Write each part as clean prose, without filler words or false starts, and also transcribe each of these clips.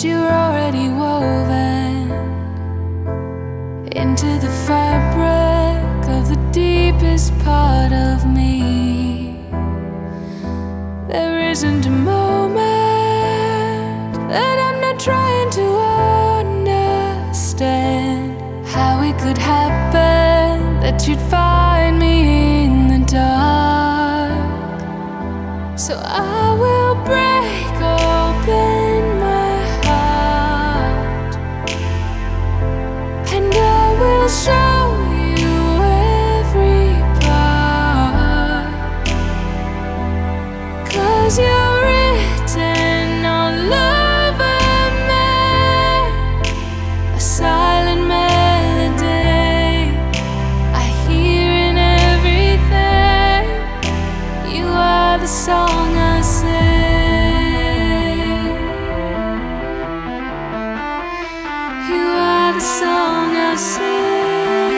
you're already woven into the fabric of the deepest part of me. There isn't a moment that I'm not trying to understand how it could happen that you'd find me in the dark. So I will break open my heart, and I will show you every part, 'cause you're written all over me, a silent melody I hear in everything. You are the song I sing. You are the song I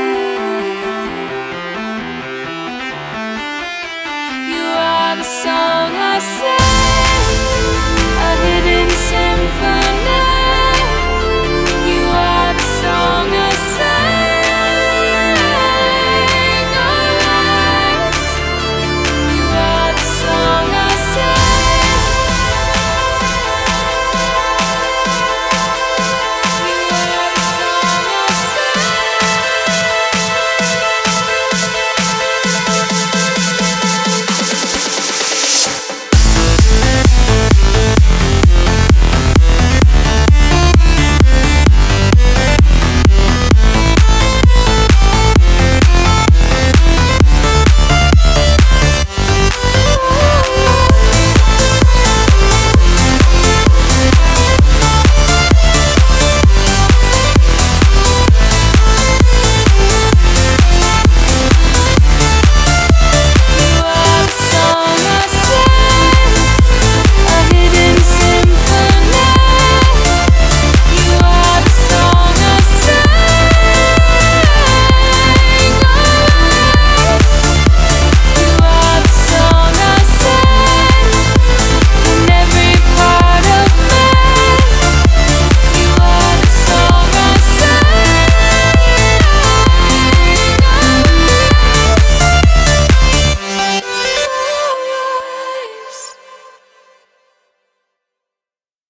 sing. You are the song